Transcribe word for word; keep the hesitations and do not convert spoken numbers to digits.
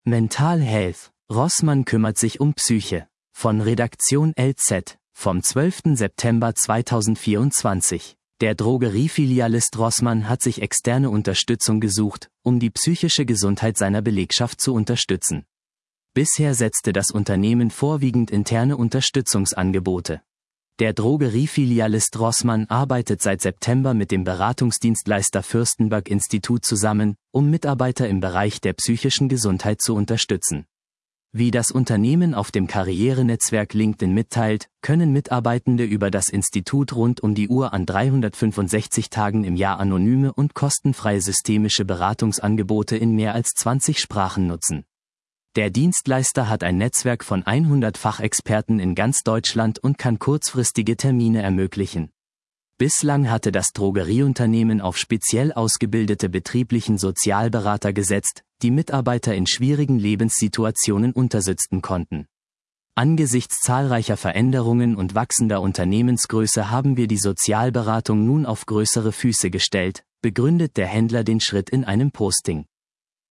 Mental Health. Rossmann kümmert sich um Psyche. Von Redaktion L Z, vom zwölften September zweitausendvierundzwanzig. Der Drogeriefilialist Rossmann hat sich externe Unterstützung gesucht, um die psychische Gesundheit seiner Belegschaft zu unterstützen. Bisher setzte das Unternehmen vorwiegend interne Unterstützungsangebote. Der Drogeriefilialist Rossmann arbeitet seit September mit dem Beratungsdienstleister Fürstenberg Institut zusammen, um Mitarbeiter im Bereich der psychischen Gesundheit zu unterstützen. Wie das Unternehmen auf dem Karrierenetzwerk LinkedIn mitteilt, können Mitarbeitende über das Institut rund um die Uhr an dreihundertfünfundsechzig Tagen im Jahr anonyme und kostenfreie systemische Beratungsangebote in mehr als zwanzig Sprachen nutzen. Der Dienstleister hat ein Netzwerk von hundert Fachexperten in ganz Deutschland und kann kurzfristige Termine ermöglichen. Bislang hatte das Drogerieunternehmen auf speziell ausgebildete betrieblichen Sozialberater gesetzt, die Mitarbeiter in schwierigen Lebenssituationen unterstützen konnten. Angesichts zahlreicher Veränderungen und wachsender Unternehmensgröße haben wir die Sozialberatung nun auf größere Füße gestellt, begründet der Händler den Schritt in einem Posting.